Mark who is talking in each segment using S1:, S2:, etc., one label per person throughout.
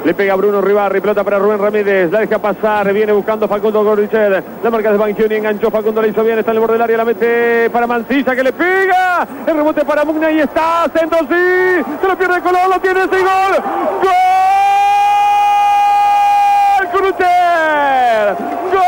S1: Le pega Bruno Ribarri, pelota para Rubén Ramírez, la deja pasar, viene buscando Facundo Goruchet, la marca de Banchioni, enganchó Facundo, le hizo bien, está en el borde del área, la mete para Mancilla, que le pega, el rebote para Mugna y está, centro, sí, se lo pierde Colón, lo tiene, ese gol, ¡gol! Goruchet, ¡gol!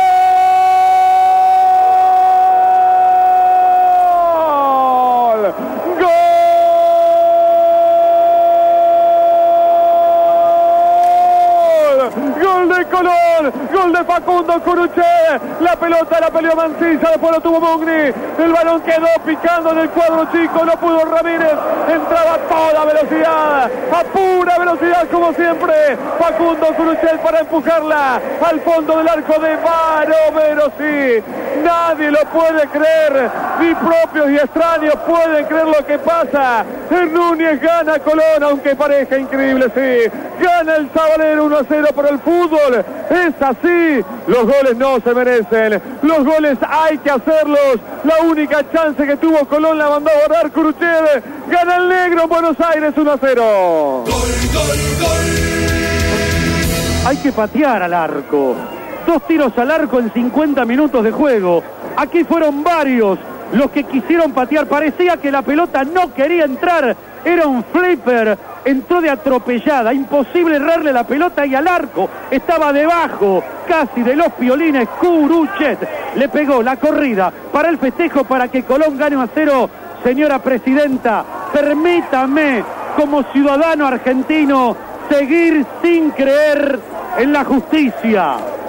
S1: Colón, gol de Facundo Goruchet, la pelota la peleó Mancilla, después lo tuvo Mugni, el balón quedó picando en el cuadro chico, no pudo Ramírez, entraba a toda velocidad, a pura velocidad como siempre, Facundo Goruchet para empujarla al fondo del arco de Barovero, sí, nadie lo puede creer, ni propios y extraños pueden creer lo que pasa, el Núñez gana Colón, aunque parezca increíble, sí, gana el Sabalero 1-0 por el fútbol, es así, los goles no se merecen, los goles hay que hacerlos, la única chance que tuvo Colón la mandó a guardar Goruchet, gana el negro en Buenos Aires 1-0.
S2: Gol, gol, gol.
S3: Hay que patear al arco, 2 tiros al arco en 50 minutos de juego, aquí fueron varios los que quisieron patear, parecía que la pelota no quería entrar, era un flipper, entró de atropellada, imposible errarle la pelota y al arco, estaba debajo casi de los piolines, Goruchet le pegó la corrida para el festejo para que Colón gane 1-0. Señora presidenta, permítame como ciudadano argentino seguir sin creer en la justicia.